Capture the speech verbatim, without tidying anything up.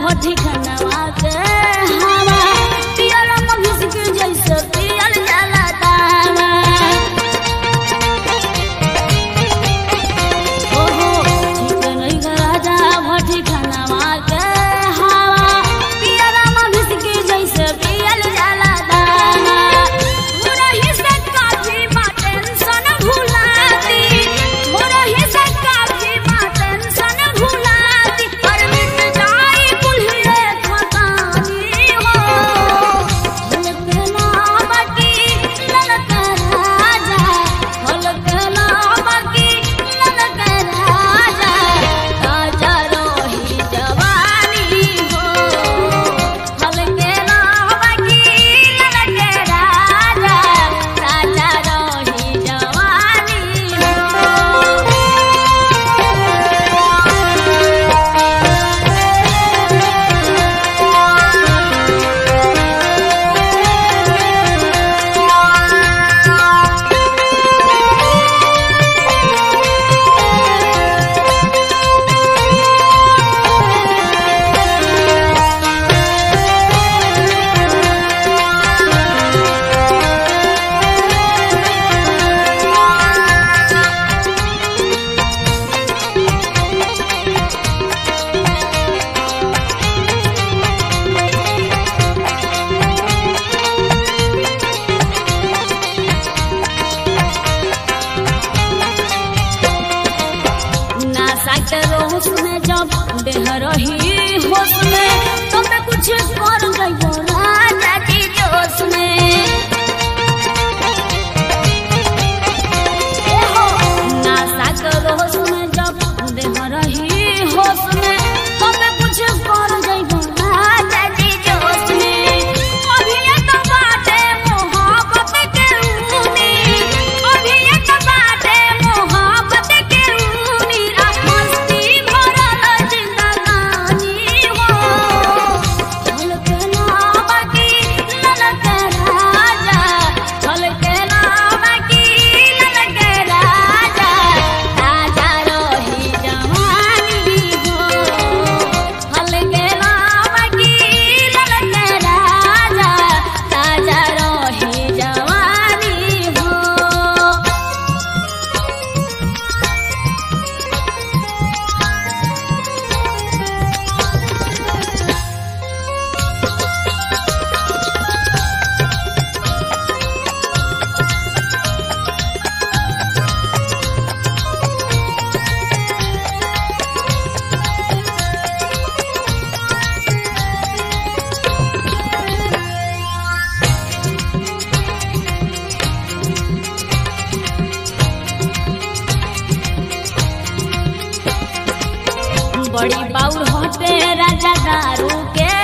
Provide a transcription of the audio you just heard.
भट्टी खनवा के हवा पियर मघिस के जैसे पियल जाला दावा ओहो ठीक नहीं राजा भट्टी खनवा के हवा पियर मघिस के जैसे पियल जाला दावा मुरही से काफी बा टेंशन भुलाती मुरही से काफी बा टेंशन भुलाती और मिट जाई कुल्हे खतानी हो हलके नाम की ललक राजा हलके नाम की ललक राजा ताजा रही जवानी हो हलके नाम की ललक राजा ताजा रही जवानी हो नासा के रोस में जब देह रही होश में तो मैं कुछ कर गई राजा की जोश में ए हो नासा के रोस में जब देह रही होश में तो मैं कुछ कर गई राजा की जोश में अभी ये तो बाटे मोहब्बत के ऊनी अभी ये तो बाटे मोहब्बत के ऊनी मस्ती भरल जिंदगानी हो हलके नाम की ललक राजा हलके नाम की ललक राजा ताजा रही जवानी हो हलके नाम की ललक राजा ताजा रही जवानी हो बड़ी बाउर होते राजा दारू के